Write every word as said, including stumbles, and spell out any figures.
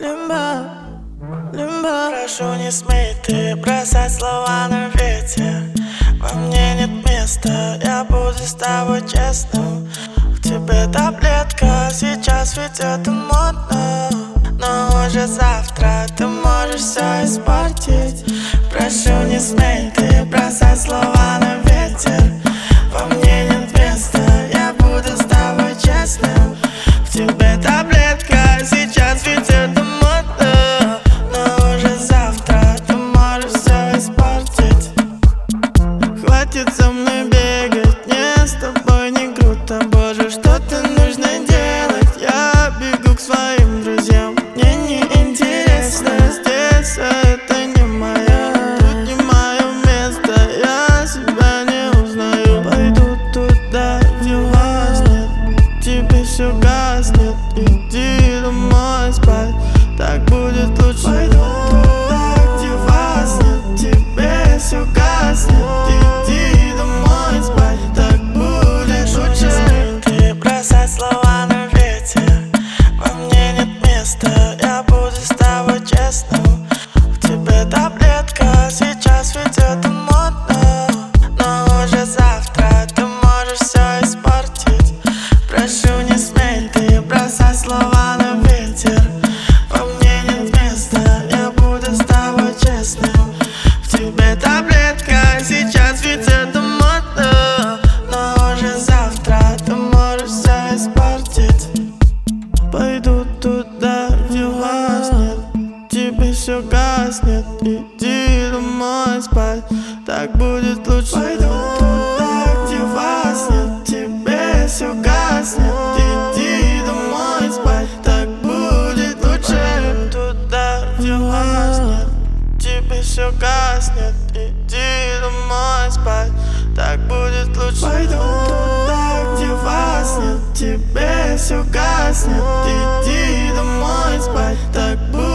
Лимба, лимба. Прошу, не смей ты бросать слова на ветер. Во мне нет места, я буду с тобой честным. В тебе таблетка, сейчас ведь это модно, но уже завтра ты можешь все испортить. Прошу, не смей ты бросать слова на ветер. Во мне нет места, я буду с тобой честным. В тебе таблетка, сейчас ведь это модно, но уже завтра ты можешь все испортить. Хватит со мной бегать, мне с тобой не круто. Боже, что-то нужно делать, я бегу к своим друзьям. Мне не интересно здесь, а это не моя. Тут не мое место, я себя не узнаю. Пойду туда, где вас нет, тебе все гаснет. Иди домой спать, так будет лучше. Пойду туда, где вас нет, тебе все гаснет. Иди домой спать, так будет лучше. Ты бросай слова на ветер. Во мне нет места, я буду с тобой честным. В тебе таблетка, сейчас ведь это модно, но уже завтра ты можешь все испортить. Прошу, не смей ты бросать слова на ветер. Во мне нет места, я буду с тобой честным. В тебе таблетка, сейчас ведь это модно, но уже завтра ты можешь все испортить. Пойду туда, где вас нет, тебе все гаснет. Иди домой спать, так будет лучше. Пойду туда, где вас нет, тебе все гаснет. Иди домой спать, так будет лучше. Туда, где вас нет, тебе все гаснет. Иди домой спать, так будет лучше. Пойду туда, где вас нет, тебе все гаснет. Иди домой спать, так будет